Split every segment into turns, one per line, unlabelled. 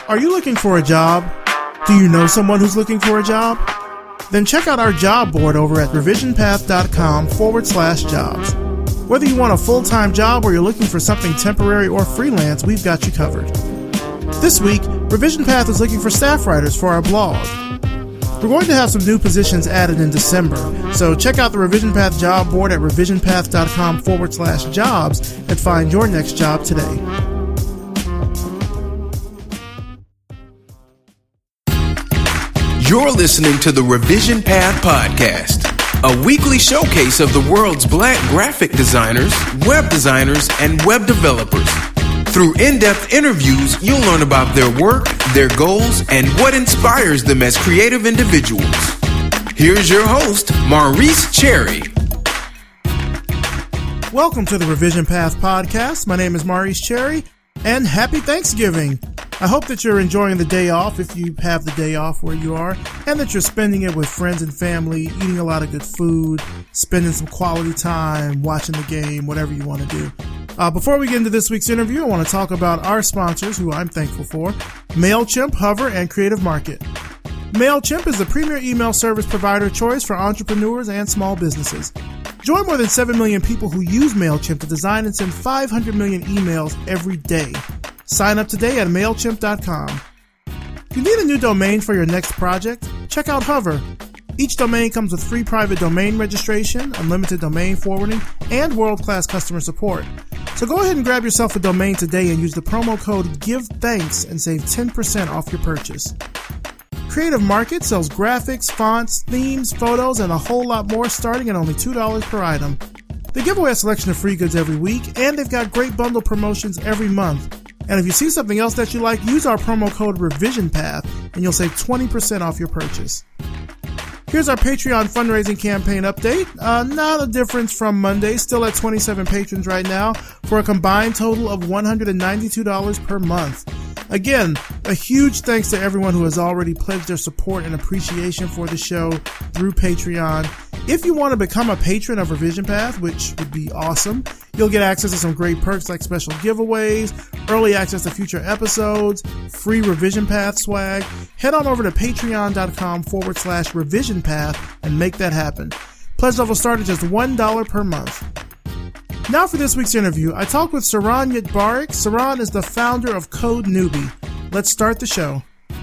Are you looking for a job? Do you know someone who's looking for a job? Then check out our job board over at revisionpath.com/jobs. Whether you want a full-time job or you're looking for something temporary or freelance, we've got you covered. This week, Revision Path is looking for staff writers for our blog. We're going to have some new positions added in December, so check out the Revision Path job board at revisionpath.com/jobs and find your next job today.
You're listening to the Revision Path Podcast, a weekly showcase of the world's Black graphic designers, web designers, and web developers. Through in-depth interviews, you'll learn about their work, their goals, and what inspires them as creative individuals. Here's your host, Maurice Cherry.
Welcome to the Revision Path Podcast. My name is Maurice Cherry, and happy Thanksgiving. I hope that you're enjoying the day off if you have the day off where you are, and that you're spending it with friends and family, eating a lot of good food, spending some quality time, watching the game, whatever you want to do. Before we get into this week's interview, I want to talk about our sponsors, who I'm thankful for, MailChimp, Hover, and Creative Market. MailChimp is the premier email service provider choice for entrepreneurs and small businesses. Join more than 7 million people who use MailChimp to design and send 500 million emails every day. Sign up today at MailChimp.com. If you need a new domain for your next project, check out Hover. Each domain comes with free private domain registration, unlimited domain forwarding, and world-class customer support. So go ahead and grab yourself a domain today and use the promo code GIVETHANKS and save 10% off your purchase. Creative Market sells graphics, fonts, themes, photos, and a whole lot more starting at only $2 per item. They give away a selection of free goods every week, and they've got great bundle promotions every month. And if you see something else that you like, use our promo code RevisionPath, and you'll save 20% off your purchase. Here's our Patreon fundraising campaign update. Not a difference from Monday, still at 27 patrons right now, for a combined total of $192 per month. Again, a huge thanks to everyone who has already pledged their support and appreciation for the show through Patreon. If you want to become a patron of Revision Path, which would be awesome, you'll get access to some great perks like special giveaways, early access to future episodes, free Revision Path swag. Head on over to patreon.com/Revision Path and make that happen. Pledge level start at just $1 per month. Now for this week's interview, I talked with Saron Yitbarek. Saron is the founder of Code Newbie. Let's start the show.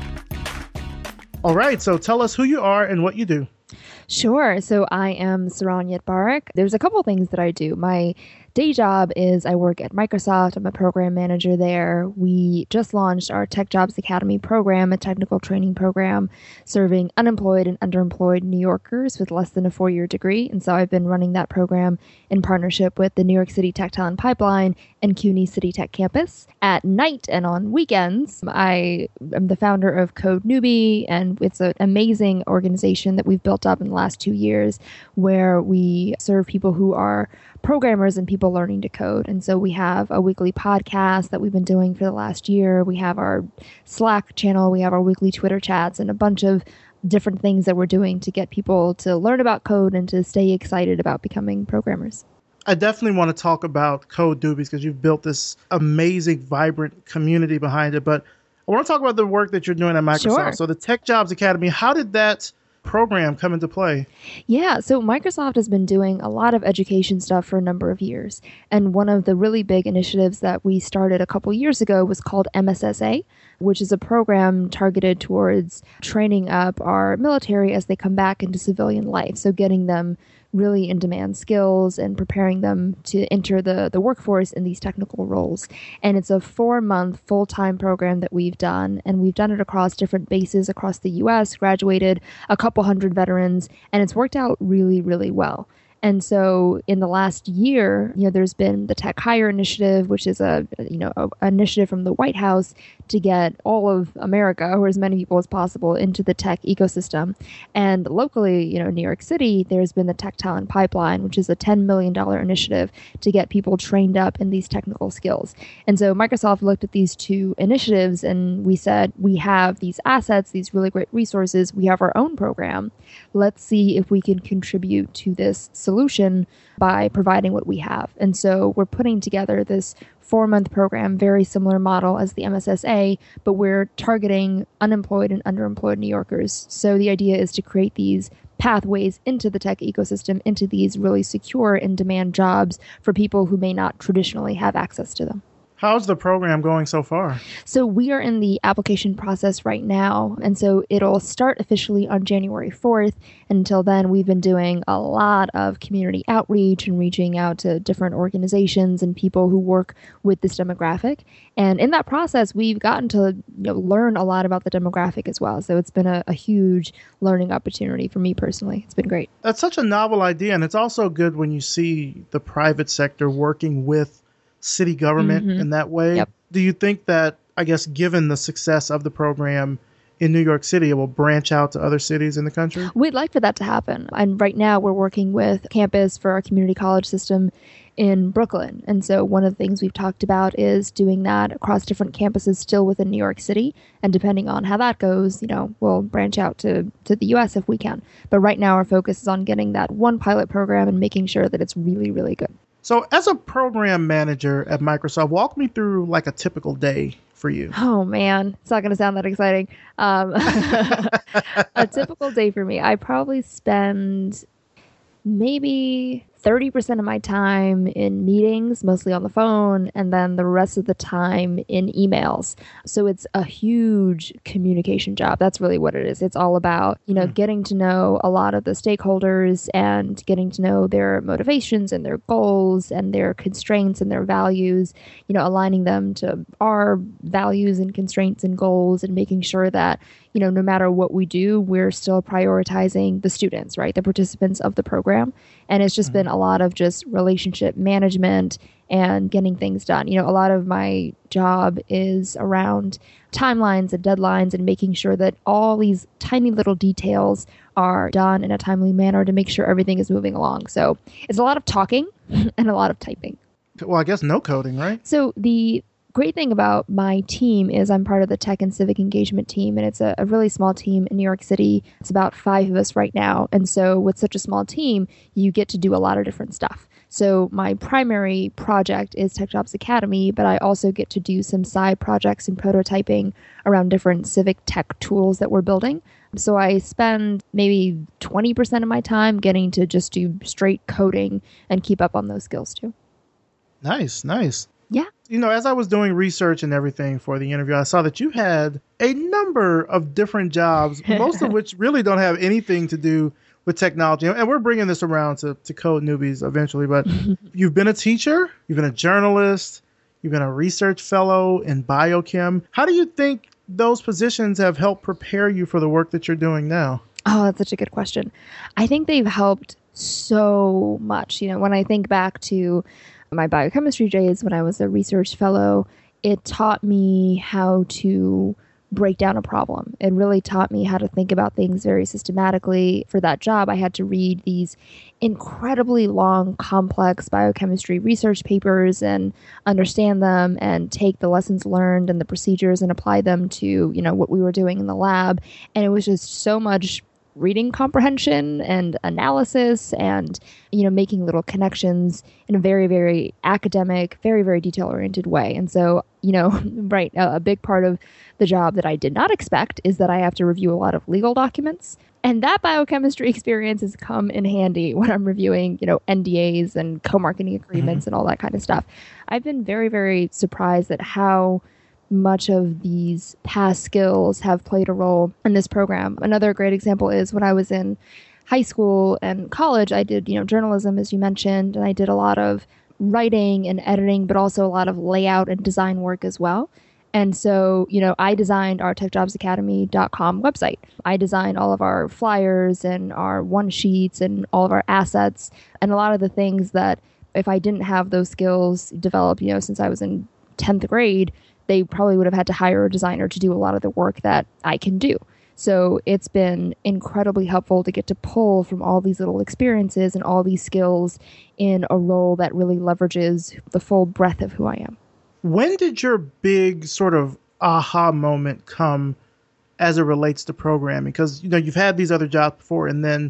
All right, so tell us who you are and what you do.
Sure. So I am Saron Yitbarek. There's a couple things that I do. My day job is I work at Microsoft. I'm a program manager there. We just launched our Tech Jobs Academy program, a technical training program serving unemployed and underemployed New Yorkers with less than a 4-year degree. And so I've been running that program in partnership with the New York City Tech Talent Pipeline and CUNY City Tech Campus. At night and on weekends, I am the founder of Code Newbie, and it's an amazing organization that we've built up in the last 2 years where we serve people who are programmers and people learning to code. And so we have a weekly podcast that we've been doing for the last year. We have our Slack channel. We have our weekly Twitter chats and a bunch of different things that we're doing to get people to learn about code and to stay excited about becoming programmers.
I definitely want to talk about Code Newbies because you've built this amazing, vibrant community behind it. But I want to talk about the work that you're doing at Microsoft.
Sure.
So the Tech Jobs Academy, how did that program come into play?
Yeah, so Microsoft has been doing a lot of education stuff for a number of years. And one of the really big initiatives that we started a couple years ago was called MSSA, which is a program targeted towards training up our military as they come back into civilian life. So getting them really in-demand skills and preparing them to enter the workforce in these technical roles. And it's a 4-month full-time program that we've done, and we've done it across different bases across the U.S., graduated a couple hundred veterans, and it's worked out really, really well. And so in the last year, there's been the Tech Hire Initiative, which is a initiative from the White House to get all of America, or as many people as possible, into the tech ecosystem. And locally, New York City, there's been the Tech Talent Pipeline, which is a $10 million initiative to get people trained up in these technical skills. And so Microsoft looked at these two initiatives and we said, we have these assets, these really great resources. We have our own program. Let's see if we can contribute to this solution solution by providing what we have. And so we're putting together this 4-month program, very similar model as the MSSA, but we're targeting unemployed and underemployed New Yorkers. So the idea is to create these pathways into the tech ecosystem, into these really secure and demand jobs for people who may not traditionally have access to them.
How's the program going so far?
So we are in the application process right now. And so it'll start officially on January 4th. Until then, we've been doing a lot of community outreach and reaching out to different organizations and people who work with this demographic. And in that process, we've gotten to learn a lot about the demographic as well. So it's been a huge learning opportunity for me personally. It's been great.
That's such a novel idea. And it's also good when you see the private sector working with city government in that way.
Yep.
Do you think that, I guess, given the success of the program in New York City, it will branch out to other cities in the country?
We'd like for that to happen. And right now we're working with campus for our community college system in Brooklyn. And so one of the things we've talked about is doing that across different campuses still within New York City. And depending on how that goes, we'll branch out to the US if we can. But right now our focus is on getting that one pilot program and making sure that it's really, really good.
So as a program manager at Microsoft, walk me through like a typical day for you.
Oh, man. It's not going to sound that exciting. A typical day for me, I probably spend maybe 30% of my time in meetings, mostly on the phone, and then the rest of the time in emails. So it's a huge communication job. That's really what it is. It's all about, getting to know a lot of the stakeholders and getting to know their motivations and their goals and their constraints and their values, aligning them to our values and constraints and goals and making sure that, no matter what we do, we're still prioritizing the students, right? The participants of the program. And it's just been a lot of just relationship management and getting things done. A lot of my job is around timelines and deadlines and making sure that all these tiny little details are done in a timely manner to make sure everything is moving along. So it's a lot of talking and a lot of typing.
Well, I guess no coding, right?
So the great thing about my team is I'm part of the tech and civic engagement team, and it's a really small team in New York City. It's about 5 of us right now. And so with such a small team, you get to do a lot of different stuff. So my primary project is Tech Jobs Academy, but I also get to do some side projects and prototyping around different civic tech tools that we're building. So I spend maybe 20% of my time getting to just do straight coding and keep up on those skills too.
Nice.
Yeah.
As I was doing research and everything for the interview, I saw that you had a number of different jobs, most of which really don't have anything to do with technology. And we're bringing this around to code newbies eventually, but you've been a teacher, you've been a journalist, you've been a research fellow in biochem. How do you think those positions have helped prepare you for the work that you're doing now?
Oh, that's such a good question. I think they've helped so much. When I think back to my biochemistry days when I was a research fellow, it taught me how to break down a problem. It really taught me how to think about things very systematically. For that job, I had to read these incredibly long, complex biochemistry research papers and understand them and take the lessons learned and the procedures and apply them to, what we were doing in the lab. And it was just so much reading comprehension and analysis and, making little connections in a very, very academic, very, very detail-oriented way. And so, right, a big part of the job that I did not expect is that I have to review a lot of legal documents. And that biochemistry experience has come in handy when I'm reviewing, NDAs and co-marketing agreements and all that kind of stuff. I've been very, very surprised at how much of these past skills have played a role in this program. Another great example is when I was in high school and college, I did, journalism, as you mentioned, and I did a lot of writing and editing, but also a lot of layout and design work as well. And so, I designed our techjobsacademy.com website. I designed all of our flyers and our one sheets and all of our assets and a lot of the things that if I didn't have those skills developed, since I was in 10th grade, they probably would have had to hire a designer to do a lot of the work that I can do. So it's been incredibly helpful to get to pull from all these little experiences and all these skills in a role that really leverages the full breadth of who I am.
When did your big sort of aha moment come as it relates to programming? Because, you've had these other jobs before, and then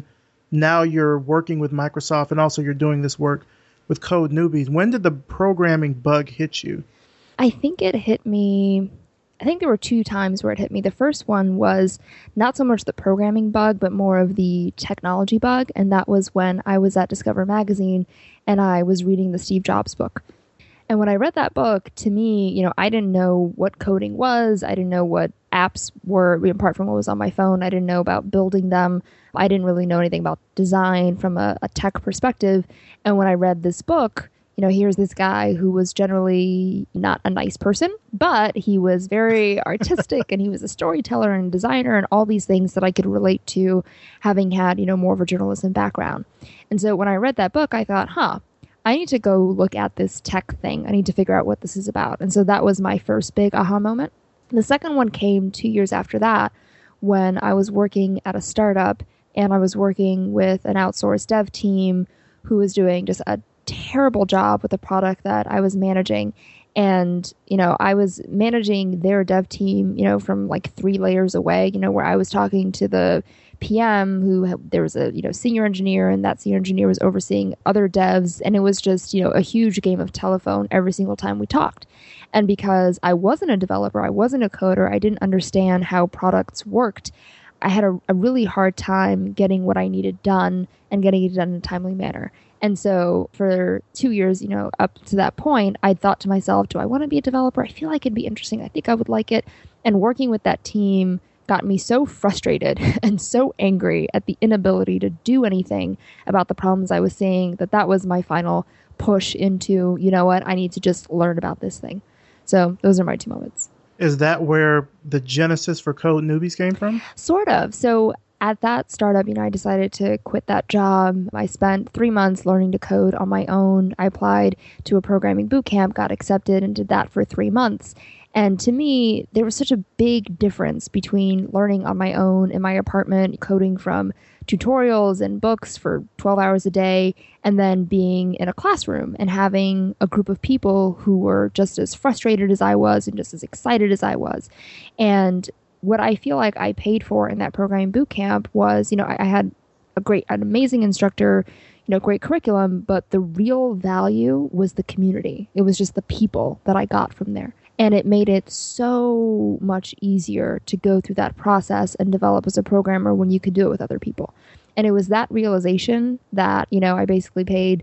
now you're working with Microsoft and also you're doing this work with Code Newbies. When did the programming bug hit you?
I think it hit me. I think there were 2 times where it hit me. The first one was not so much the programming bug, but more of the technology bug. And that was when I was at Discover Magazine and I was reading the Steve Jobs book. And when I read that book, to me, I didn't know what coding was. I didn't know what apps were, apart from what was on my phone. I didn't know about building them. I didn't really know anything about design from a tech perspective. And when I read this book, here's this guy who was generally not a nice person, but he was very artistic and he was a storyteller and designer and all these things that I could relate to, having had, more of a journalism background. And so when I read that book, I thought, I need to go look at this tech thing. I need to figure out what this is about. And so that was my first big aha moment. The second one came 2 years after that when I was working at a startup and I was working with an outsourced dev team who was doing just a terrible job with the product that I was managing. And, I was managing their dev team, from like 3 layers away, where I was talking to the PM there was a, senior engineer, and that senior engineer was overseeing other devs. And it was just, a huge game of telephone every single time we talked. And because I wasn't a developer, I wasn't a coder, I didn't understand how products worked. I had a really hard time getting what I needed done and getting it done in a timely manner. And so for 2 years, up to that point, I thought to myself, do I want to be a developer? I feel like it'd be interesting. I think I would like it. And working with that team got me so frustrated and so angry at the inability to do anything about the problems I was seeing that was my final push into, I need to just learn about this thing. So those are my 2 moments.
Is that where the genesis for Code Newbies came from?
Sort of. So at that startup, I decided to quit that job. I spent 3 months learning to code on my own. I applied to a programming boot camp, got accepted, and did that for 3 months. And to me, there was such a big difference between learning on my own in my apartment, coding from tutorials and books for 12 hours a day, and then being in a classroom and having a group of people who were just as frustrated as I was and just as excited as I was. And what I feel like I paid for in that programming boot camp was, I had an amazing instructor, great curriculum, but the real value was the community. It was just the people that I got from there. And it made it so much easier to go through that process and develop as a programmer when you could do it with other people. And it was that realization that, I basically paid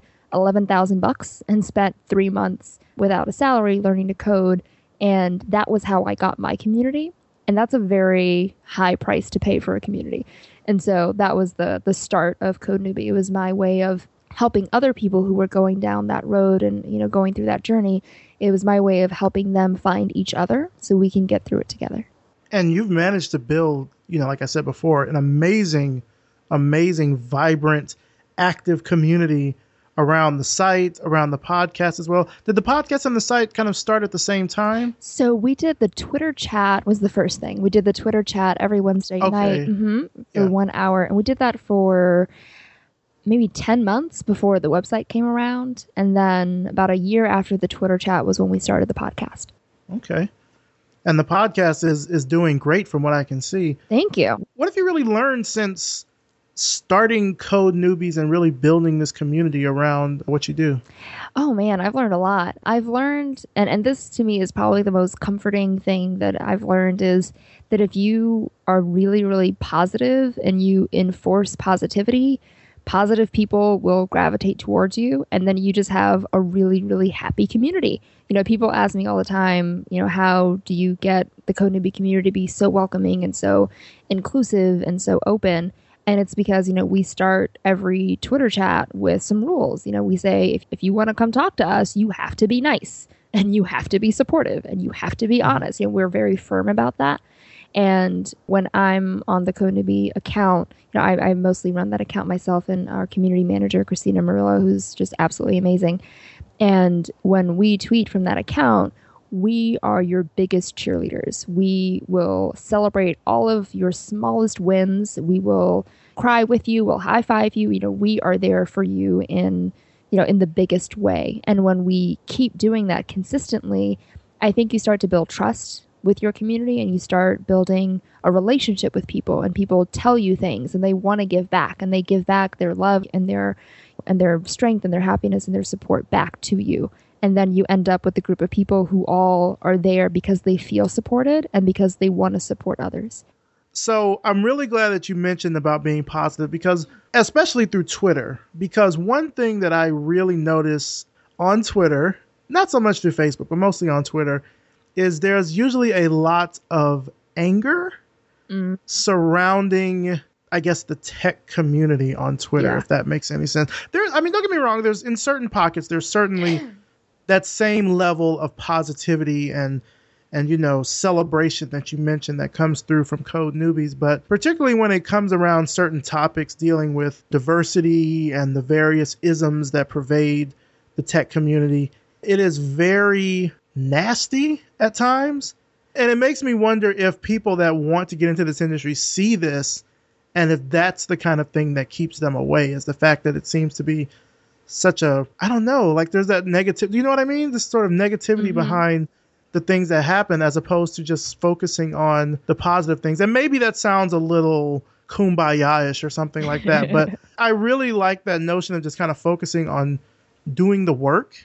$11,000 and spent 3 months without a salary learning to code. And that was how I got my community. And that's a very high price to pay for a community. And so that was the start of Code Newbie. It was my way of helping other people who were going down that road and, going through that journey. It was my way of helping them find each other so we can get through it together.
And you've managed to build, like I said before, an amazing, vibrant, active community around the site, around the podcast as well. Did the podcast and the site kind of start at the same time?
So we did the Twitter chat was the first thing. We did the Twitter chat every Wednesday night for 1 hour. And we did that for maybe 10 months before the website came around. And then about a year after the Twitter chat was when we started the podcast.
Okay. And the podcast is doing great from what I can see.
Thank you.
What have you really learned since starting Code Newbies and really building this community around what you do?
Oh man, I've learned a lot. I've learned, and this to me is probably the most comforting thing that I've learned, is that if you are really, really positive and you enforce positivity, positive people will gravitate towards you, and then you just have a really, really happy community. People ask me all the time, how do you get the Code Newbie community to be so welcoming and so inclusive and so open? And it's because, we start every Twitter chat with some rules. We say, if you want to come talk to us, you have to be nice and you have to be supportive and you have to be honest. We're very firm about that. And when I'm on the Code Newbie account, I mostly run that account myself and our community manager, Christina Murillo, who's just absolutely amazing. And when we tweet from that account, we are your biggest cheerleaders. We will celebrate all of your smallest wins. We will cry with you. We'll high five you. We are there for you in the biggest way. And when we keep doing that consistently, I think you start to build trust with your community and you start building a relationship with people, and people tell you things and they want to give back, and they give back their love and their strength and their happiness and their support back to you. And then you end up with a group of people who all are there because they feel supported and because they want to support others.
So I'm really glad that you mentioned about being positive, because especially through Twitter, because one thing that I really notice on Twitter, not so much through Facebook, but mostly on Twitter, is there's usually a lot of anger surrounding, I guess, the tech community on Twitter, if that makes any sense. Don't get me wrong, there's in certain pockets, there's certainly that same level of positivity and celebration that you mentioned that comes through from Code Newbies. But particularly when it comes around certain topics dealing with diversity and the various isms that pervade the tech community, it is very nasty at times. And it makes me wonder if people that want to get into this industry see this, and if that's the kind of thing that keeps them away, is the fact that it seems to be such a, I don't know, like there's that negative, you know what I mean? This sort of negativity behind the things that happen, as opposed to just focusing on the positive things. And maybe that sounds a little kumbaya-ish or something like that, but I really like that notion of just kind of focusing on doing the work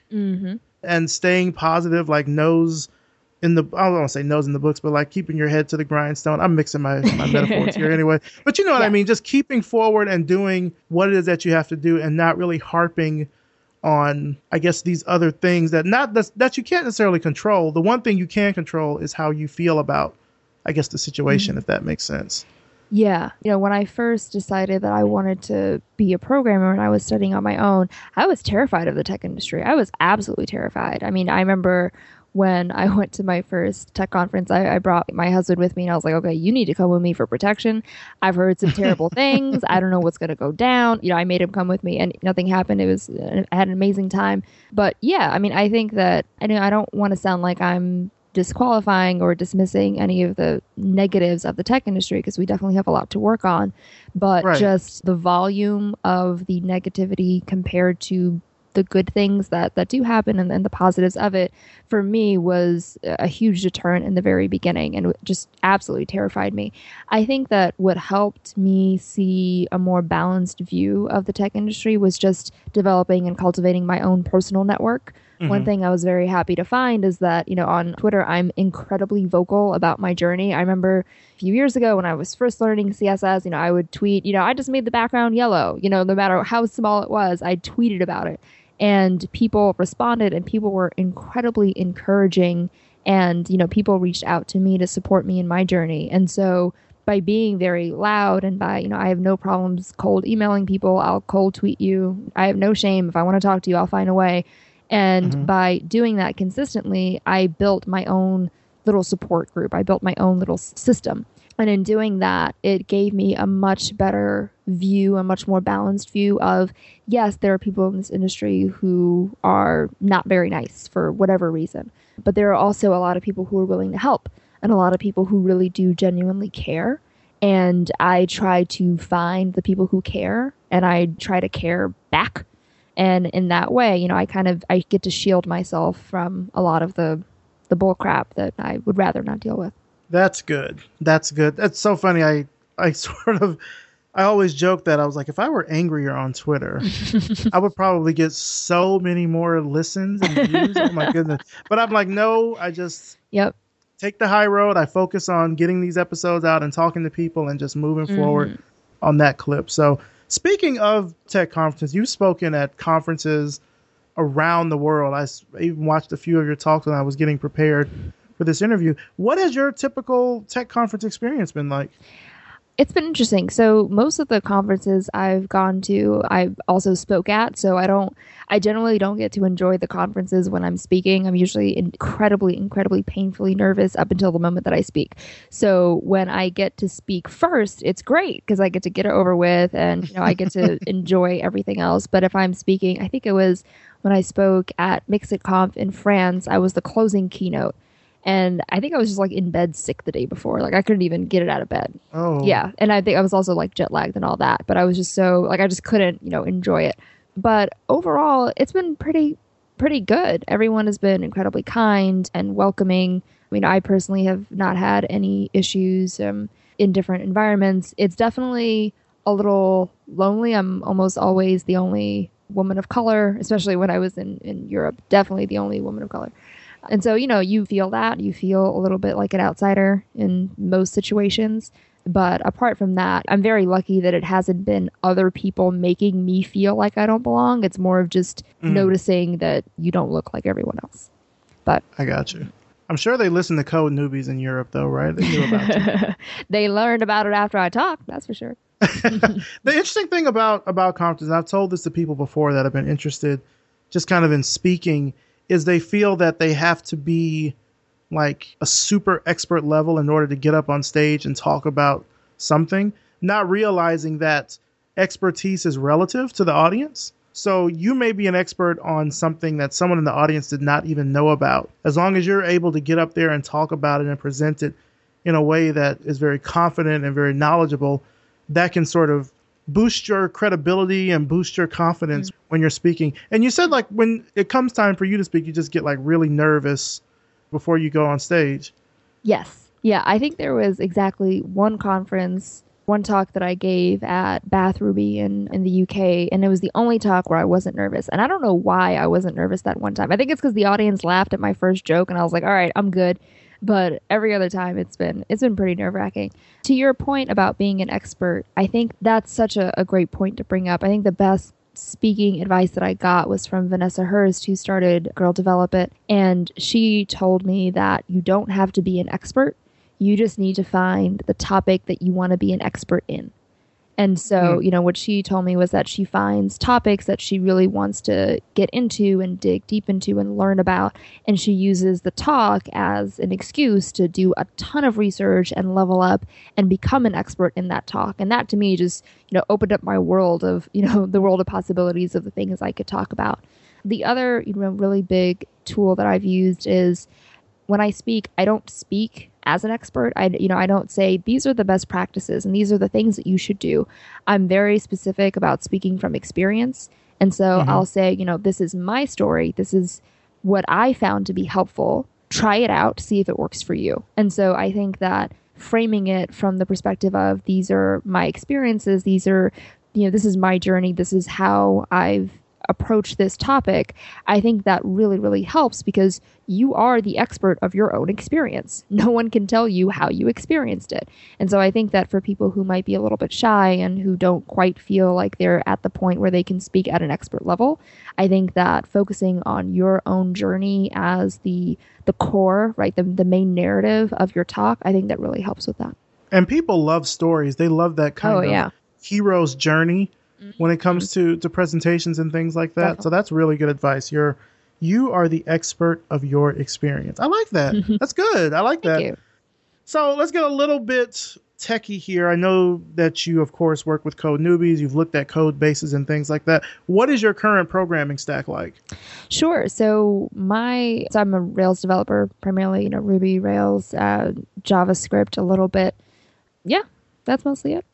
and staying positive, like nose in the, I don't want to say nose in the books, but like keeping your head to the grindstone. I'm mixing my metaphors here anyway, but you know what I mean? Just keeping forward and doing what it is that you have to do, and not really harping on, I guess, these other things that you can't necessarily control. The one thing you can control is how you feel about, I guess, the situation, if that makes sense.
Yeah. When I first decided that I wanted to be a programmer and I was studying on my own, I was terrified of the tech industry. I was absolutely terrified. I mean, I remember when I went to my first tech conference, I brought my husband with me, and I was like, okay, you need to come with me for protection. I've heard some terrible things. I don't know what's going to go down. I made him come with me, and nothing happened. I had an amazing time. But yeah, I mean, I think that, I don't want to sound like I'm disqualifying or dismissing any of the negatives of the tech industry, because we definitely have a lot to work on. But just the volume of the negativity compared to the good things that do happen and the positives of it, for me, was a huge deterrent in the very beginning, and just absolutely terrified me. I think that what helped me see a more balanced view of the tech industry was just developing and cultivating my own personal network. One thing I was very happy to find is that, on Twitter, I'm incredibly vocal about my journey. I remember a few years ago when I was first learning CSS, I would tweet, I just made the background yellow, no matter how small it was, I tweeted about it. And people responded, and people were incredibly encouraging, and, people reached out to me to support me in my journey. And so by being very loud, and by, I have no problems cold emailing people, I'll cold tweet you. I have no shame. If I want to talk to you, I'll find a way. And by doing that consistently, I built my own little support group. I built my own little system. And in doing that, it gave me a much better view, a much more balanced view of, yes, there are people in this industry who are not very nice for whatever reason. But there are also a lot of people who are willing to help, and a lot of people who really do genuinely care. And I try to find the people who care, and I try to care back. And in that way, I get to shield myself from a lot of the bull crap that I would rather not deal with.
That's good. That's good. That's so funny. I always joke that I was like, if I were angrier on Twitter, I would probably get so many more listens and views. Oh my goodness. But I'm like, no, I just take the high road. I focus on getting these episodes out and talking to people and just moving forward on that clip. So speaking of tech conferences, you've spoken at conferences around the world. I even watched a few of your talks when I was getting prepared for this interview. What has your typical tech conference experience been like?
It's been interesting. So most of the conferences I've gone to, I've also spoke at. So I generally don't get to enjoy the conferences when I'm speaking. I'm usually incredibly painfully nervous up until the moment that I speak. So when I get to speak first, it's great because I get to get it over with, and I get to enjoy everything else. But if I'm speaking, I think it was when I spoke at MixitConf in France, I was the closing keynote. And I think I was just like in bed sick the day before. Like I couldn't even get it out of bed.
Oh.
Yeah. And I think I was also like jet lagged and all that. But I was just so like I just couldn't, enjoy it. But overall, it's been pretty good. Everyone has been incredibly kind and welcoming. I mean, I personally have not had any issues in different environments. It's definitely a little lonely. I'm almost always the only woman of color, especially when I was in Europe, definitely the only woman of color. And so, you feel that. You feel a little bit like an outsider in most situations. But apart from that, I'm very lucky that it hasn't been other people making me feel like I don't belong. It's more of just noticing that you don't look like everyone else. But
I got you. I'm sure they listen to Code Newbies in Europe, though, right? They knew about it.
They learned about it after I talked, that's for sure.
The interesting thing about conferences, and I've told this to people before that have been interested just kind of in speaking, is they feel that they have to be like a super expert level in order to get up on stage and talk about something, not realizing that expertise is relative to the audience. So you may be an expert on something that someone in the audience did not even know about. As long as you're able to get up there and talk about it and present it in a way that is very confident and very knowledgeable, that can sort of boost your credibility and boost your confidence when you're speaking. And you said like when it comes time for you to speak, you just get like really nervous before you go on stage.
Yes. Yeah, I think there was exactly one talk that I gave at Bath Ruby in the UK, and it was the only talk where I wasn't nervous. And I don't know why I wasn't nervous that one time. I think it's because the audience laughed at my first joke, and I was like, all right, I'm good. But every other time it's been pretty nerve-wracking. To your point about being an expert, I think that's such a great point to bring up. I think the best speaking advice that I got was from Vanessa Hurst, who started Girl Develop It. And she told me that you don't have to be an expert. You just need to find the topic that you want to be an expert in. And so, what she told me was that she finds topics that she really wants to get into and dig deep into and learn about. And she uses the talk as an excuse to do a ton of research and level up and become an expert in that talk. And that to me just, opened up my world of, the world of possibilities of the things I could talk about. The other, really big tool that I've used is when I speak, I don't speak as an expert. I don't say these are the best practices and these are the things that you should do. I'm very specific about speaking from experience. And so I'll say, this is my story. This is what I found to be helpful. Try it out, see if it works for you. And so I think that framing it from the perspective of these are my experiences, these are, this is my journey, this is how I've approach this topic, I think that really, really helps because you are the expert of your own experience. No one can tell you how you experienced it. And so I think that for people who might be a little bit shy and who don't quite feel like they're at the point where they can speak at an expert level, I think that focusing on your own journey as the core, right, the main narrative of your talk, I think that really helps with that.
And people love stories. They love that kind of hero's journey when it comes to presentations and things like that. Definitely. So that's really good advice. You are the expert of your experience. I like that. That's good. I like that.
Thank you.
So let's get a little bit techie here. I know that you, of course, work with Code Newbies. You've looked at code bases and things like that. What is your current programming stack like?
Sure. So I'm a Rails developer, primarily, Ruby, Rails, JavaScript a little bit. Yeah, that's mostly it.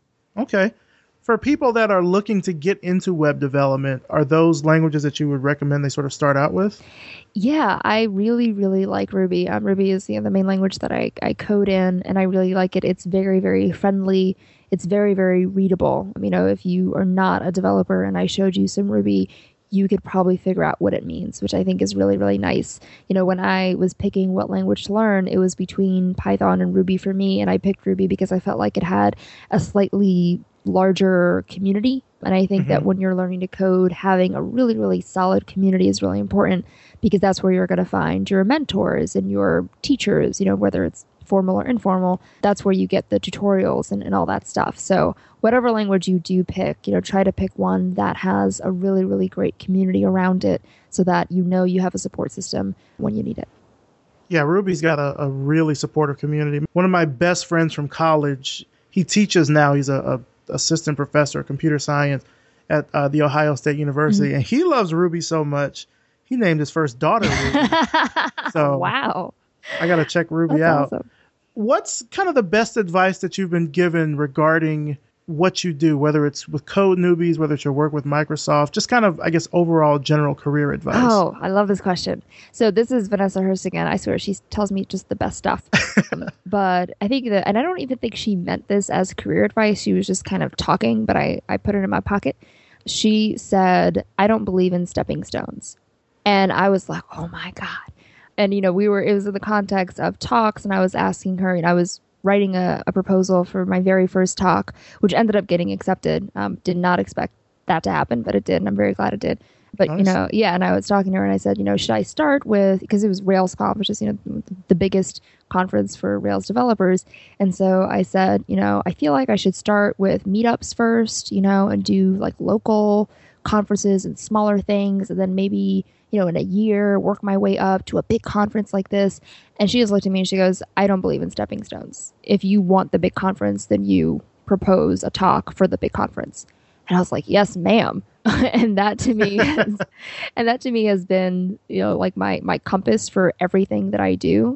Okay. For people that are looking to get into web development, are those languages that you would recommend they sort of start out with?
Yeah, I really, really like Ruby. Ruby is the main language that I code in, and I really like it. It's very, very friendly. It's very, very readable. If you are not a developer and I showed you some Ruby, you could probably figure out what it means, which I think is really, really nice. When I was picking what language to learn, it was between Python and Ruby for me, and I picked Ruby because I felt like it had a slightly larger community. And I think that when you're learning to code, having a really, really solid community is really important because that's where you're going to find your mentors and your teachers, whether it's formal or informal. That's where you get the tutorials and all that stuff. So whatever language you do pick, try to pick one that has a really, really great community around it so that you have a support system when you need it.
Yeah, Ruby's got a really supportive community. One of my best friends from college, he teaches now. He's a assistant professor of computer science at the Ohio State University, and he loves Ruby so much he named his first daughter Ruby. So
wow,
I got to check Ruby
That's
out.
awesome.
What's kind of the best advice that you've been given regarding what you do, whether it's with Code Newbies, whether it's your work with Microsoft, just kind of, I guess, overall general career advice.
Oh, I love this question. So this is Vanessa Hurst again. I swear, she tells me just the best stuff. But I think that, and I don't even think she meant this as career advice. She was just kind of talking, but I put it in my pocket. She said, I don't believe in stepping stones. And I was like, oh my God. And, it was in the context of talks, and I was asking her, I was writing a proposal for my very first talk, which ended up getting accepted. Did not expect that to happen, but it did, and I'm very glad it did. But,
nice.
And I was talking to her, and I said, should I start with, because it was RailsConf, which is, the biggest conference for Rails developers. And so I said, I feel like I should start with meetups first, and do like local conferences and smaller things, and then maybe, in a year, work my way up to a big conference like this. And she just looked at me and she goes, I don't believe in stepping stones. If you want the big conference, then you propose a talk for the big conference. And I was like, yes, ma'am. and that to me has been, like my compass for everything that I do.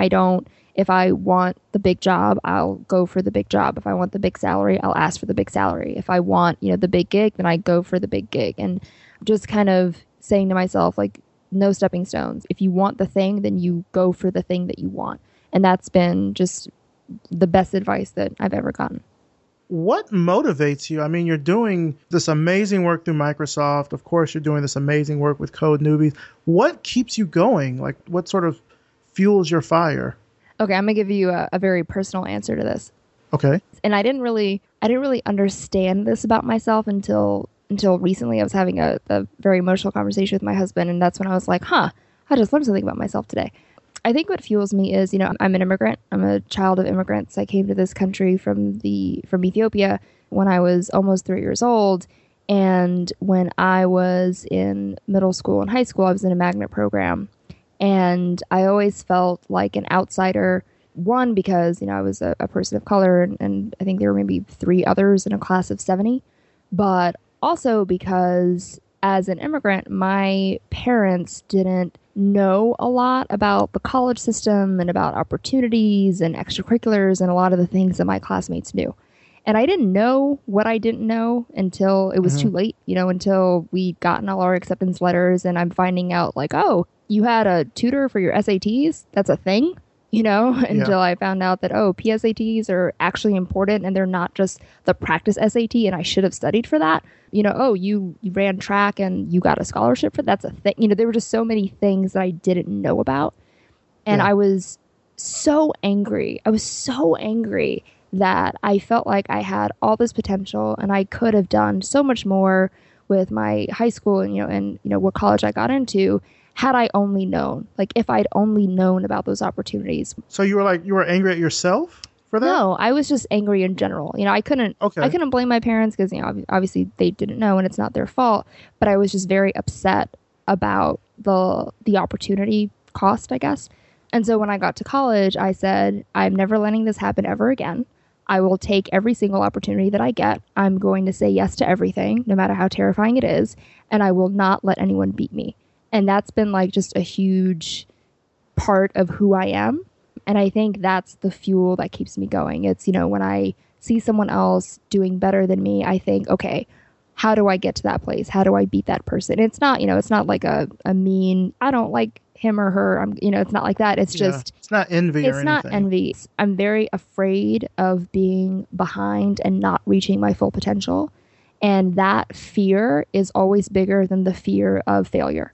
If I want the big job, I'll go for the big job. If I want the big salary, I'll ask for the big salary. If I want, the big gig, then I go for the big gig. And just kind of saying to myself, like, no stepping stones. If you want the thing, then you go for the thing that you want. And that's been just the best advice that I've ever gotten.
What motivates you? I mean, you're doing this amazing work through Microsoft. Of course, you're doing this amazing work with Code Newbies. What keeps you going? Like, what sort of fuels your fire? Okay,
I'm going to give you a very personal answer to this.
Okay.
And I didn't really understand this about myself until recently. I was having a very emotional conversation with my husband, and that's when I was like, I just learned something about myself today. I think what fuels me is, I'm an immigrant. I'm a child of immigrants. I came to this country from Ethiopia when I was almost 3 years old. And when I was in middle school and high school, I was in a magnet program. And I always felt like an outsider, one, because, I was a person of color, and I think there were maybe 3 others in a class of 70. But also because as an immigrant, my parents didn't know a lot about the college system and about opportunities and extracurriculars and a lot of the things that my classmates knew. And I didn't know what I didn't know until it was too late, until we'd gotten all our acceptance letters, and I'm finding out like, oh, you had a tutor for your SATs? That's a thing? Until I found out that, PSATs are actually important and they're not just the practice SAT, and I should have studied for that. You ran track and you got a scholarship for that's a thing. There were just so many things that I didn't know about. And I was so angry. I was so angry that I felt like I had all this potential and I could have done so much more with my high school and what college I got into, had I only known, like if I'd only known about those opportunities.
So you were angry at yourself for that?
No, I was just angry in general. I couldn't blame my parents because, obviously they didn't know and it's not their fault, but I was just very upset about the opportunity cost, I guess. And so when I got to college, I said, I'm never letting this happen ever again. I will take every single opportunity that I get. I'm going to say yes to everything, no matter how terrifying it is, and I will not let anyone beat me. And that's been like just a huge part of who I am. And I think that's the fuel that keeps me going. It's, when I see someone else doing better than me, I think, okay, how do I get to that place? How do I beat that person? It's not, it's not like a mean, I don't like him or her. It's not like that. It's just,
it's not envy or anything.
It's not envy. I'm very afraid of being behind and not reaching my full potential. And that fear is always bigger than the fear of failure.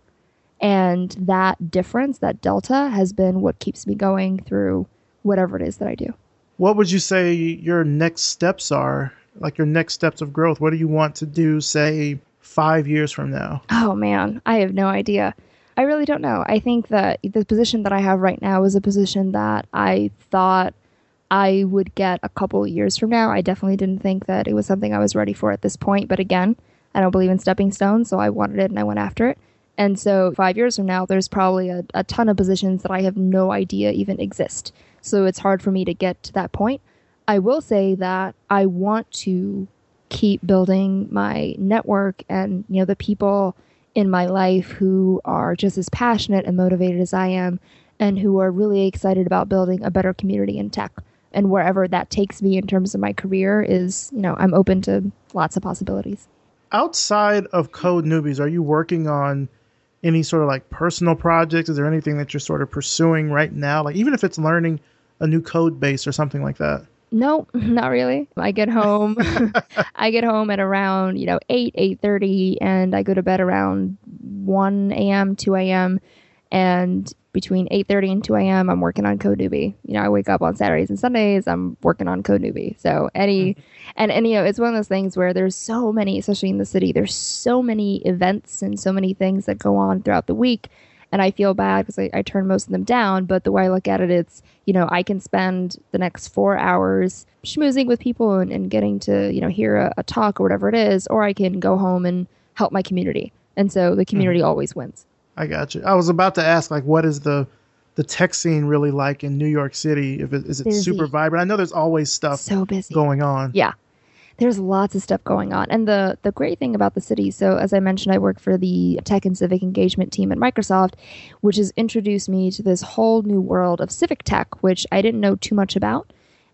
And that difference, that delta, has been what keeps me going through whatever it is that I do.
What would you say your next steps are? Like your next steps of growth? What do you want to do, say, 5 years from now?
Oh, man, I have no idea. I really don't know. I think that the position that I have right now is a position that I thought I would get a couple years from now. I definitely didn't think that it was something I was ready for at this point. But again, I don't believe in stepping stones, so I wanted it and I went after it. And so 5 years from now, there's probably a ton of positions that I have no idea even exist. So it's hard for me to get to that point. I will say that I want to keep building my network and, the people in my life who are just as passionate and motivated as I am and who are really excited about building a better community in tech. And wherever that takes me in terms of my career is, I'm open to lots of possibilities.
Outside of Code Newbies, are you working on any sort of like personal projects? Is there anything that you're sort of pursuing right now? Like even if it's learning a new code base or something like that?
No, not really. I get home at around, 8:30, and I go to bed around 1 a.m., 2 a.m. And between 8:30 and 2 a.m., I'm working on Code Newbie. I wake up on Saturdays and Sundays, I'm working on Code Newbie. So it's one of those things where there's so many, especially in the city, there's so many events and so many things that go on throughout the week. And I feel bad because I turn most of them down. But the way I look at it, it's, I can spend the next 4 hours schmoozing with people and getting to, hear a talk or whatever it is, or I can go home and help my community. And so the community always wins.
I got you. I was about to ask, like, what is the tech scene really like in New York City? Is it busy. Super vibrant? I know there's always stuff
so busy
going on.
Yeah. There's lots of stuff going on. And the great thing about the city, so as I mentioned, I work for the tech and civic engagement team at Microsoft, which has introduced me to this whole new world of civic tech, which I didn't know too much about.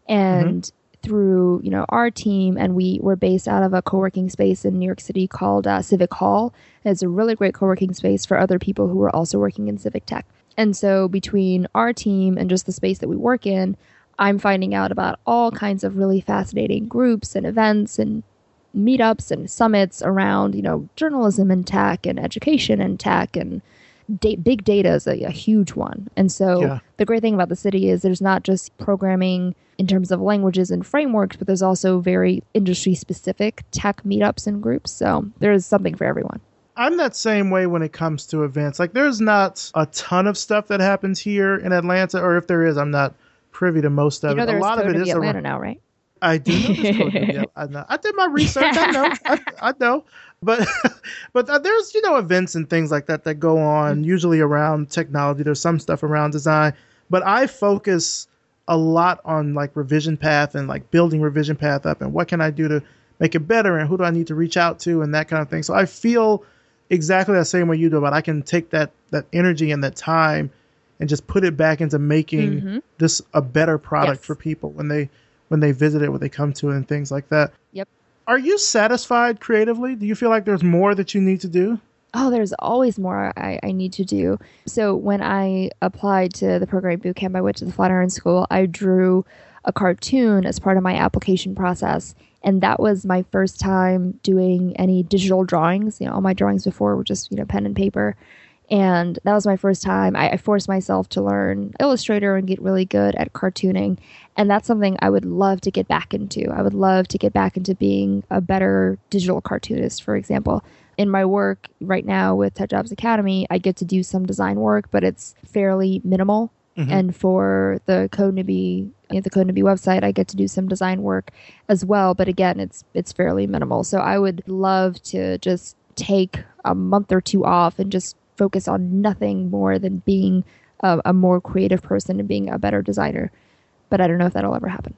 And through, our team, and we're based out of a co-working space in New York City called Civic Hall. It's a really great co-working space for other people who are also working in civic tech. And so between our team and just the space that we work in, I'm finding out about all kinds of really fascinating groups and events and meetups and summits around, journalism and tech and education and tech, and big data is a huge one. And so the great thing about the city is there's not just programming in terms of languages and frameworks, but there's also very industry specific tech meetups and groups. So there's something for everyone.
I'm that same way when it comes to events. Like there's not a ton of stuff that happens here in Atlanta, or if there is, I'm not privy to most of it.
A lot of it is
Atlanta
now, right?
I do know there's Code Newbie. I know. I did my research. I know. I know. But there's events and things like that go on usually around technology. There's some stuff around design, but I focus a lot on like Revision Path and like building Revision Path up and what can I do to make it better and who do I need to reach out to and that kind of thing. So I feel exactly the same way you do, but I can take that energy and that time and just put it back into making this a better product for people when they visit it, when they come to it and things like that.
Yep.
Are you satisfied creatively? Do you feel like there's more that you need to do?
Oh, there's always more I need to do. So when I applied to the programming bootcamp, I went to the Flatiron School, I drew a cartoon as part of my application process. And that was my first time doing any digital drawings. All my drawings before were just, pen and paper. And that was my first time. I forced myself to learn Illustrator and get really good at cartooning. And that's something I would love to get back into. I would love to get back into being a better digital cartoonist, for example. In my work right now with Tech Jobs Academy, I get to do some design work, but it's fairly minimal. And for the Code Newbie website, I get to do some design work as well. But again, it's fairly minimal. So I would love to just take a month or two off and just focus on nothing more than being a more creative person and being a better designer. But I don't know if that'll ever happen.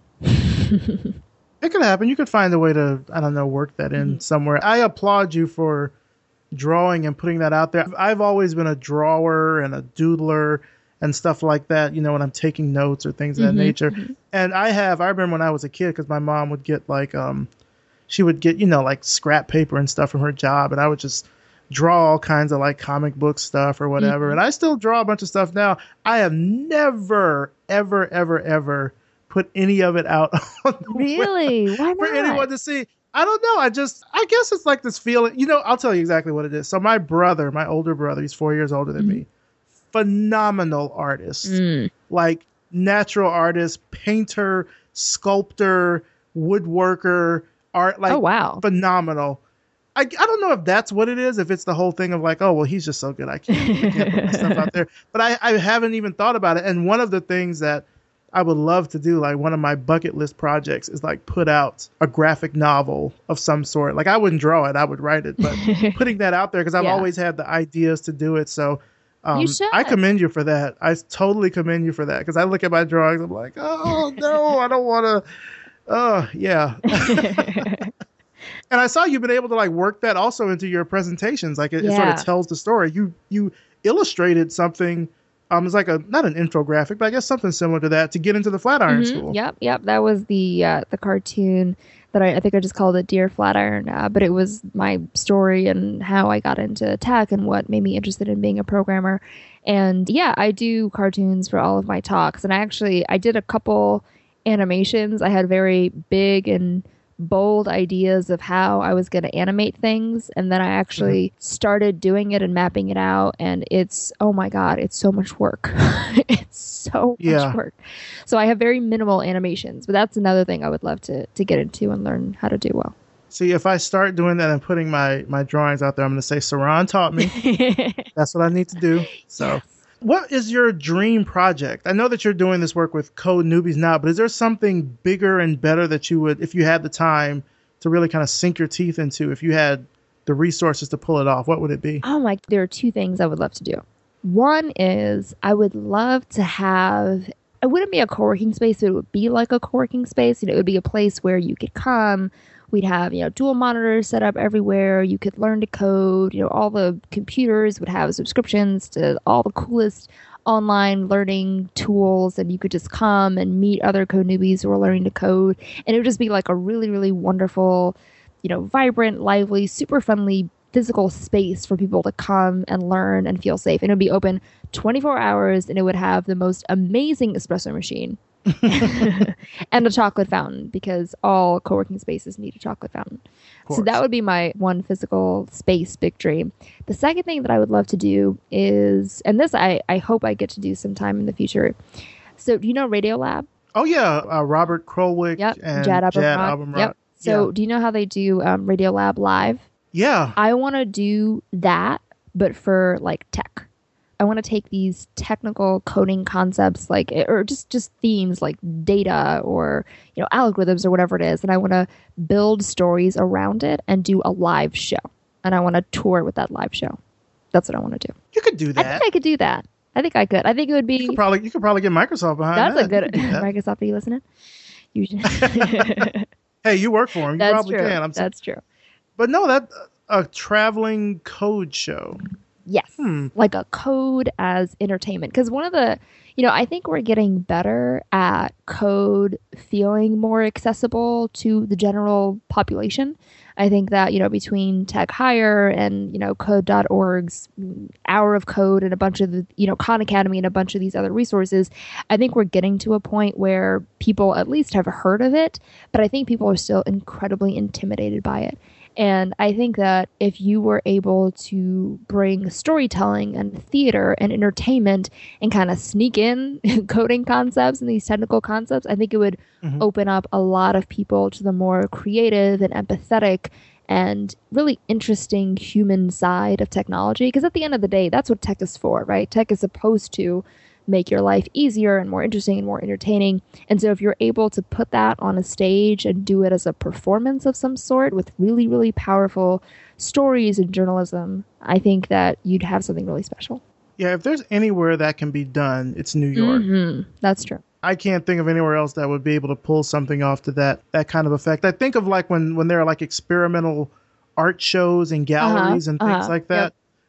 It could happen. You could find a way to, I don't know, work that in somewhere. I applaud you for drawing and putting that out there. I've always been a drawer and a doodler and stuff like that, when I'm taking notes or things of that nature. And I remember when I was a kid, because my mom would get like, she would get, like scrap paper and stuff from her job. And I would just draw all kinds of like comic book stuff or whatever. And I still draw a bunch of stuff now. I have never, ever, ever, ever put any of it out on the
web Why not?
For anyone to see. I don't know. I guess it's like this feeling, I'll tell you exactly what it is. So my older brother, he's 4 years older than me. Phenomenal artist, like natural artist, painter, sculptor, woodworker, art, like phenomenal. I don't know if that's what it is, if it's the whole thing of like, oh, well, he's just so good. I can't put my stuff out there. But I haven't even thought about it. And one of the things that I would love to do, like one of my bucket list projects is like put out a graphic novel of some sort. Like I wouldn't draw it, I would write it, but putting that out there because I've always had the ideas to do it. So I commend you for that. I totally commend you for that because I look at my drawings, I'm like, oh no, I don't want to. Oh yeah. And I saw you've been able to like work that also into your presentations. Like it sort of tells the story. You illustrated something It's like not an infographic, but I guess something similar to that to get into the Flatiron School.
Yep. That was the cartoon that I think I just called it Dear Flatiron, but it was my story and how I got into tech and what made me interested in being a programmer. And yeah, I do cartoons for all of my talks. And I did a couple animations. I had very big and bold ideas of how I was going to animate things. And then I actually started doing it and mapping it out. And it's, oh my God, it's so much work. It's so much work. So I have very minimal animations, but that's another thing I would love to get into and learn how to do well.
See, if I start doing that and putting my drawings out there, I'm going to say, Saran taught me. That's what I need to do. So. Yes. What is your dream project? I know that you're doing this work with Code Newbies now, but is there something bigger and better that you would, if you had the time to really kind of sink your teeth into, if you had the resources to pull it off, what would it be?
There are two things I would love to do. One is I would love to have, it wouldn't be a co-working space, but it would be like a co-working space. It would be a place where you could come. We'd have, dual monitors set up everywhere. You could learn to code. All the computers would have subscriptions to all the coolest online learning tools, and you could just come and meet other code newbies who are learning to code. And it would just be like a really, really wonderful, vibrant, lively, super friendly physical space for people to come and learn and feel safe. And it would be open 24 hours, and it would have the most amazing espresso machine. And a chocolate fountain, because all co-working spaces need a chocolate fountain. So that would be my one physical space big dream. The second thing that I would love to do is, and this I hope I get to do sometime in the future. So do you know Radiolab?
Oh yeah, Robert Krulwich and Jad Abumrad.
Yep. So do you know how they do Radiolab Live?
Yeah.
I want to do that, but for like tech. I want to take these technical coding concepts, or just themes like data or algorithms or whatever it is, and I want to build stories around it and do a live show. And I want to tour with that live show. That's what I want to do.
You could do that.
I think I could do that. I think I could. I think it would be.
You could probably get Microsoft behind that.
That's a good Microsoft. Are you listening?
Hey, you work for them. You probably
true.
can.
That's true.
But no, that a traveling code show.
Yes, like a code as entertainment. Because one of the, I think we're getting better at code feeling more accessible to the general population. I think that, between Tech Hire and, code.org's Hour of Code and a bunch of the, Khan Academy and a bunch of these other resources, I think we're getting to a point where people at least have heard of it, but I think people are still incredibly intimidated by it. And I think that if you were able to bring storytelling and theater and entertainment and kind of sneak in coding concepts and these technical concepts, I think it would open up a lot of people to the more creative and empathetic and really interesting human side of technology. Because at the end of the day, that's what tech is for, right? Tech is supposed to make your life easier and more interesting and more entertaining. And so if you're able to put that on a stage and do it as a performance of some sort with really, really powerful stories and journalism, I think that you'd have something really special.
Yeah, if there's anywhere that can be done, it's New York.
That's true.
I can't think of anywhere else that would be able to pull something off to that kind of effect. I think of like when there are like experimental art shows and galleries and things like that. Yep.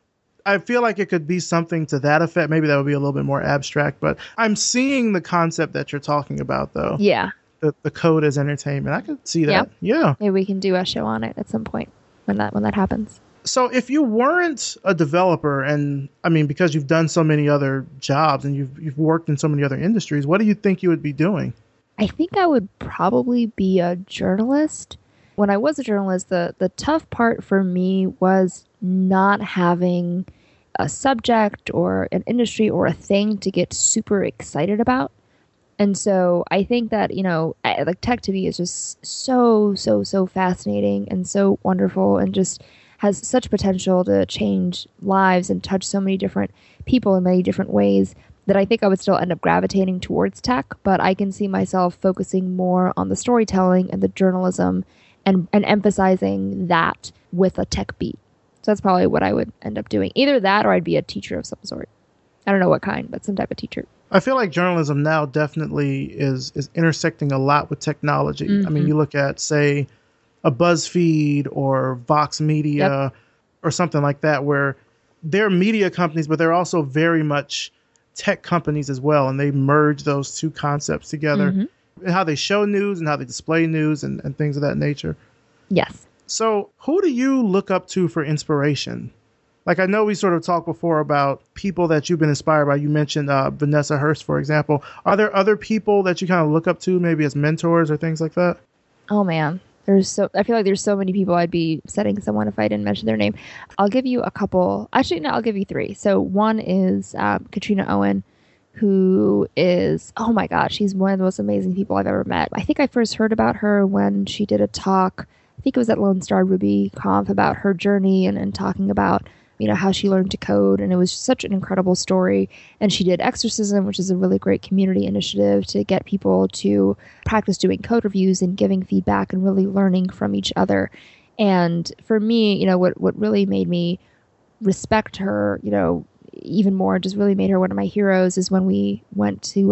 I feel like it could be something to that effect. Maybe that would be a little bit more abstract, but I'm seeing the concept that you're talking about, though.
Yeah.
The code as entertainment. I could see that. Yeah.
Maybe we can do a show on it at some point when that happens.
So if you weren't a developer, and I mean, because you've done so many other jobs and you've worked in so many other industries, what do you think you would be doing?
I think I would probably be a journalist. When I was a journalist, the tough part for me was not having a subject or an industry or a thing to get super excited about. And so I think that, like tech to me is just so fascinating and so wonderful and just has such potential to change lives and touch so many different people in many different ways that I think I would still end up gravitating towards tech, but I can see myself focusing more on the storytelling and the journalism and emphasizing that with a tech beat. So that's probably what I would end up doing. Either that or I'd be a teacher of some sort. I don't know what kind, but some type of teacher.
I feel like journalism now definitely is intersecting a lot with technology. I mean, you look at, say, a BuzzFeed or Vox Media or something like that, where they're media companies, but they're also very much tech companies as well, and they merge those two concepts together, and how they show news and how they display news and things of that nature.
Yes.
So who do you look up to for inspiration? Like, I know we sort of talked before about people that you've been inspired by. You mentioned Vanessa Hurst, for example. Are there other people that you kind of look up to, maybe as mentors or things like that?
Oh, man. I feel like there's so many people. I'd be upsetting someone if I didn't mention their name. I'll give you a couple. Actually, no, I'll give you three. So one is Katrina Owen, who is, oh my God, she's one of the most amazing people I've ever met. I think I first heard about her when she did a talk, I think it was at Lone Star Ruby Conf, about her journey and talking about, you know, how she learned to code. And it was such an incredible story. And she did Exorcism, which is a really great community initiative to get people to practice doing code reviews and giving feedback and really learning from each other. And for me, you know, what really made me respect her, you know, even more, just really made her one of my heroes, is when we went to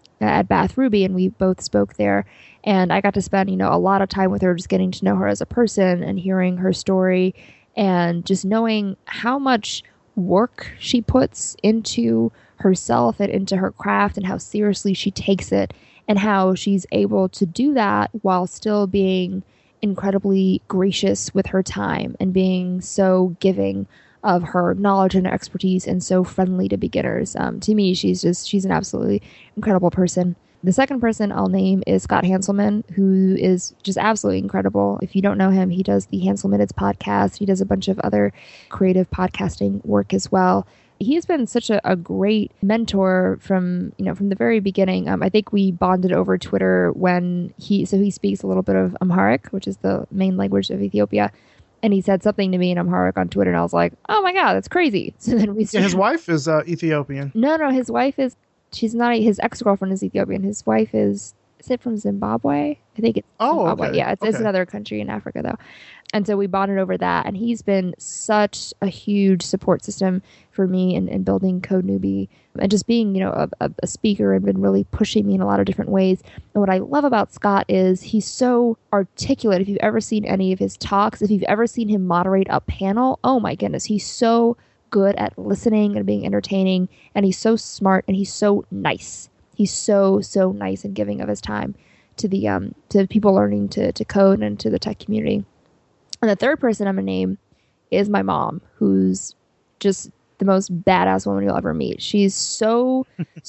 at Bath Ruby and we both spoke there. And I got to spend, you know, a lot of time with her, just getting to know her as a person and hearing her story, and just knowing how much work she puts into herself and into her craft, and how seriously she takes it, and how she's able to do that while still being incredibly gracious with her time and being so giving of her knowledge and expertise and so friendly to beginners. To me, she's an absolutely incredible person. The second person I'll name is Scott Hanselman, who is just absolutely incredible. If you don't know him, he does the Hansel Minutes podcast. He does a bunch of other creative podcasting work as well. He has been such a great mentor from the very beginning. I think we bonded over Twitter when he speaks a little bit of Amharic, which is the main language of Ethiopia. And he said something to me in Amharic on Twitter, and I was like, "Oh my God, that's crazy!" So then we started.
Yeah, his wife is Ethiopian.
No, his wife is. She's not. His ex-girlfriend is Ethiopian. His wife is it from Zimbabwe? I think it's Zimbabwe.
Okay.
Yeah, it's another country in Africa though. And so we bonded over that, and he's been such a huge support system for me in building Code Newbie, and just being, you know, a speaker, and been really pushing me in a lot of different ways. And what I love about Scott is he's so articulate. If you've ever seen any of his talks, if you've ever seen him moderate a panel, oh my goodness, he's so good at listening and being entertaining, and he's so smart, and he's so nice. He's so nice and giving of his time to the to people learning to code and to the tech community. And the third person I'm going to name is my mom, who's just the most badass woman you'll ever meet. She's so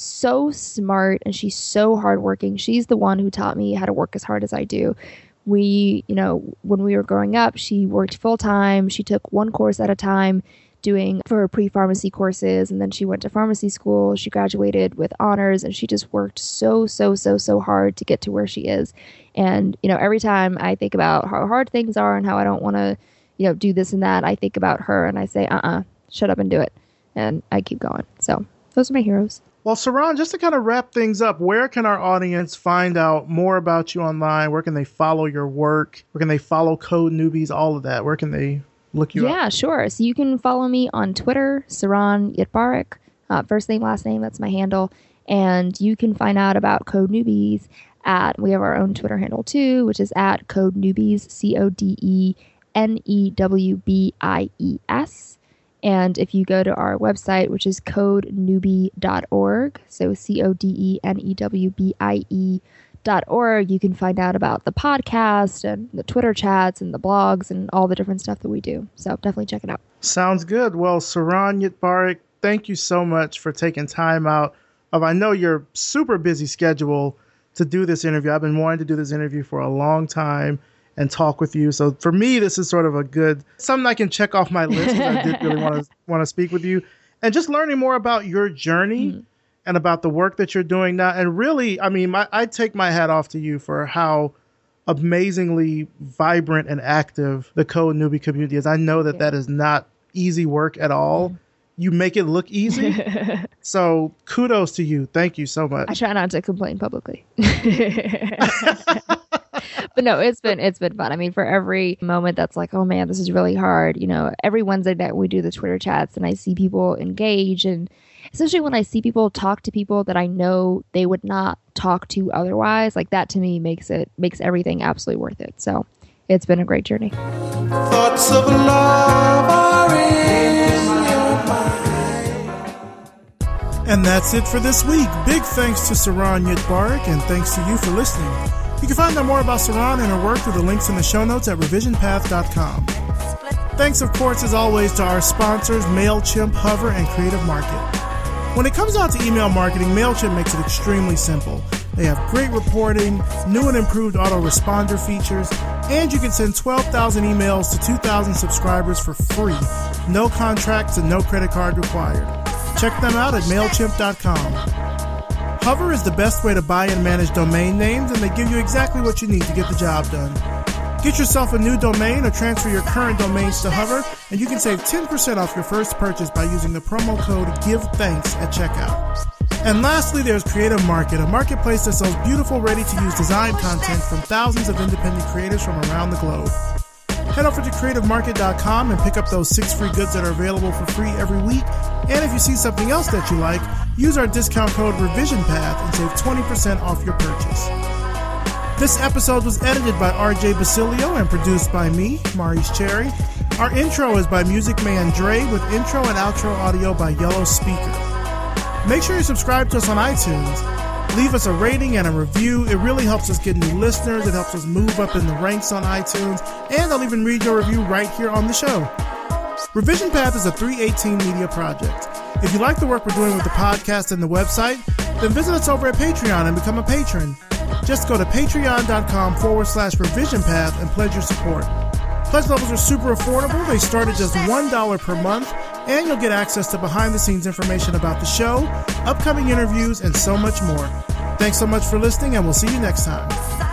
smart, and she's so hardworking. She's the one who taught me how to work as hard as I do. We, you know, when we were growing up, she worked full time. She took one course at a time doing for her pre-pharmacy courses, and then she went to pharmacy school. She graduated with honors, and she just worked so hard to get to where she is. And, you know, every time I think about how hard things are and how I don't want to, you know, do this and that, I think about her and I say, shut up and do it. And I keep going. So those are my heroes.
Well, Saran, just to kind of wrap things up, where can our audience find out more about you online? Where can they follow your work? Where can they follow Code Newbies? All of that. Where can they look you up?
Yeah, sure. So you can follow me on Twitter, Saran Yitbarek, first name, last name. That's my handle. And you can find out about Code Newbies we have our own Twitter handle too, which is at Code Newbies, CODENEWBIES. And if you go to our website, which is codenewbie.org, so CODENEWBIE.org, you can find out about the podcast and the Twitter chats and the blogs and all the different stuff that we do. So definitely check it out.
Sounds good. Well, Saran Yitbarek, thank you so much for taking time out of, I know, your super busy schedule to do this interview. I've been wanting to do this interview for a long time and talk with you. So for me, this is sort of something I can check off my list, because I did really want to speak with you, and just learning more about your journey and about the work that you're doing now. And really, I mean, I take my hat off to you for how amazingly vibrant and active the Code Newbie community is. I know that is not easy work at all. You make it look easy. So kudos to you. Thank you so much.
I try not to complain publicly. But no, it's been fun. I mean, for every moment that's like, oh man, this is really hard. You know, every Wednesday night we do the Twitter chats, and I see people engage, and especially when I see people talk to people that I know they would not talk to otherwise, like that to me makes everything absolutely worth it. So it's been a great journey. Thoughts of love are in your mind.
And that's it for this week. Big thanks to Saron Yitbarek, and thanks to you for listening. You can find out more about Saron and her work through the links in the show notes at revisionpath.com. Thanks, of course, as always, to our sponsors, MailChimp, Hover, and Creative Market. When it comes down to email marketing, MailChimp makes it extremely simple. They have great reporting, new and improved autoresponder features, and you can send 12,000 emails to 2,000 subscribers for free. No contracts and no credit card required. Check them out at MailChimp.com. Hover is the best way to buy and manage domain names, and they give you exactly what you need to get the job done. Get yourself a new domain or transfer your current domains to Hover, and you can save 10% off your first purchase by using the promo code GIVETHANKS at checkout. And lastly, there's Creative Market, a marketplace that sells beautiful, ready-to-use design content from thousands of independent creators from around the globe. Head over to creativemarket.com and pick up those 6 free goods that are available for free every week. And if you see something else that you like, use our discount code RevisionPath and save 20% off your purchase. This episode was edited by RJ Basilio and produced by me, Maurice Cherry. Our intro is by Music Man Dre, with intro and outro audio by Yellow Speaker. Make sure you subscribe to us on iTunes. Leave us a rating and a review. It really helps us get new listeners. It helps us move up in the ranks on iTunes. And I'll even read your review right here on the show. Revision Path is a 318 media project. If you like the work we're doing with the podcast and the website, then visit us over at Patreon and become a patron. Just go to patreon.com/revisionpath and pledge your support. Pledge levels are super affordable. They start at just $1 per month, and you'll get access to behind-the-scenes information about the show, upcoming interviews, and so much more. Thanks so much for listening, and we'll see you next time.